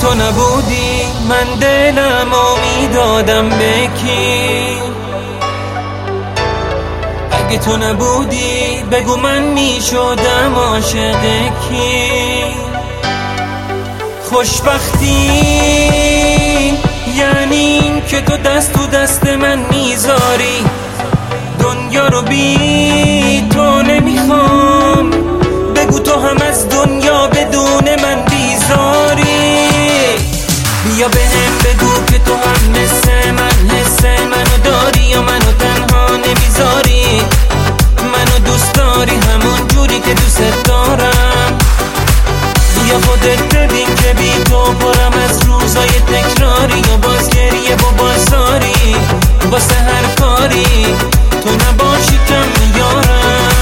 تو نبودی من دلم میدادم به کی؟ اگه تو نبودی بگو من میشدم عاشق کی؟ خوشبختی یعنی این که تو دست تو دست من میذاری، دنیا رو بی تو نمیخوام، بگو تو هم از دنیا بدون من بیزاری. بیا بهم بگو که تو هم مثل من حس منو داری یا منو تنها نمیذاری، منو دوست داری همون جوری که دوست دارم. بیا خودت ببین که بی تو پرم از روزای تکراری و باز گریه و بازاری واسه هر کاری تو نباشی کم میارم.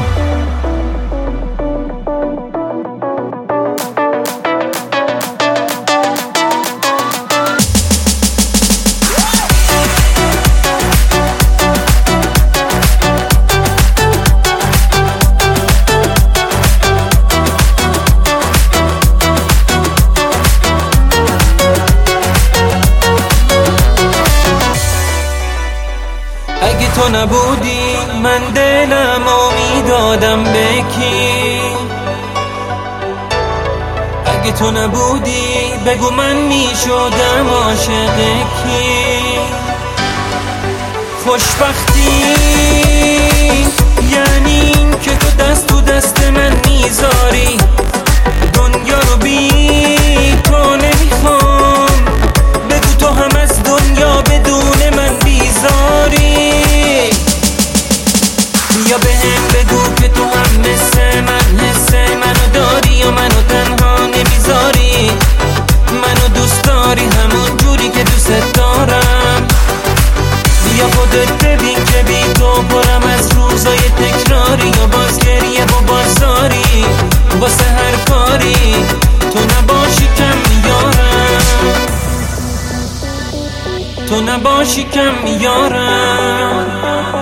اگه تو نبودی من دلم میدادم به کی؟ اگه تو نبودی بگو من میشدم عاشق کی؟ خوشبختی یعنی این که تو دست تو دست من میذاری، دنیا رو بی تو نمیخوام، بگو تو هم از دنیا بدون من بیزاری. بیا بهم بگو که تو هم مثل من حس منو داری یا منو تنها نمیذاری، منو دوست داری همون جوری که دوست دارم. بیا خودت ببین که بی تو پرم از روزای تکراری و باز گریه و بازاری واسه هر کاری تو نباشی کم میارم، تو نباشی کم میارم.